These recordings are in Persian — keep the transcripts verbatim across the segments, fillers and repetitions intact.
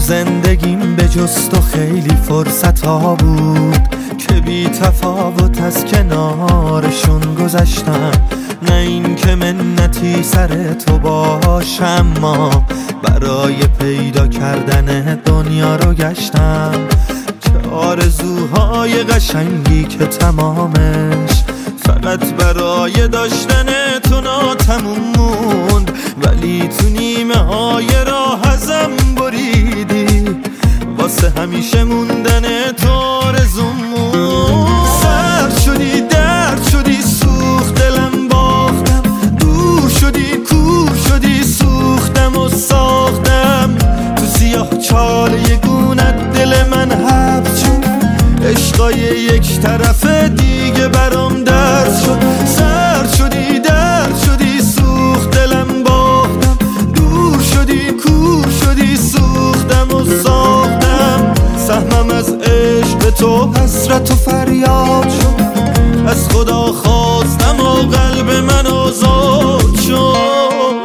زندگیم به جز تو خیلی فرصت ها بود که بی تفاوت از کنارشون گذشتم. نه این که منتی سر تو باشم، ما برای پیدا کردن دنیا رو گشتم. چه آرزوهای قشنگی که تمامش فقط برای داشتن تو ناتموم موند، ولی تو نیمه های راه ازم بریدی، واسه همیشه موندن تو آرزوم موند. سرد شدی، درد شدی، سوخت دلم باختم، دور شدی، کور شدی، سوختم و ساختم. تو سیاه چال یگونت دل من حبس شد، عشقای یک طرفه دیگه برام درد شد. سرد شدی، درد شدی، سوخت دلم باختم، دور شدی، کور شدی، سوختم و ساختم. سهمم از عشق تو حسرت و فریاد شد، از خدا خواستم و قلب من آزاد شد.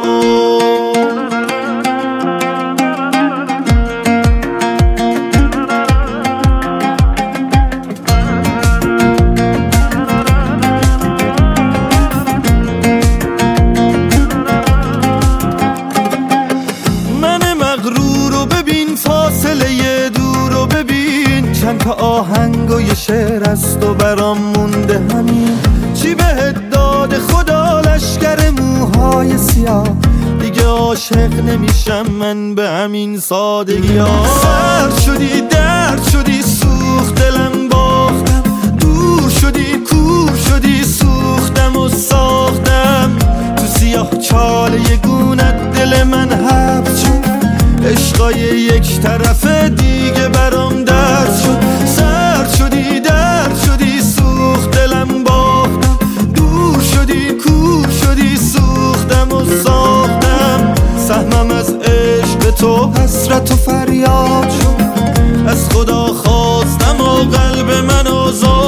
چند تا آهنگ و یه شعر از تو برام مونده، همین چی بهت داده خدا لشکر موهای سیاه. دیگه عاشق نمیشم من به همین سادگی ها. سرد شدی، درد شدی، سوخت دلم باختم، دور شدی، کور شدی، سوختم و ساختم. تو سیاه چال یگونت دل من حبس شد، عشقای یک طرفه دیگه برام درد شد. سرد شدی، درد شدی، سوخت دلم باختم، دور شدی، کور شدی، سوختم و ساختم. سهمم از عشق تو حسرت و فریاد شد، از خدا خواستم و قلب من آزاد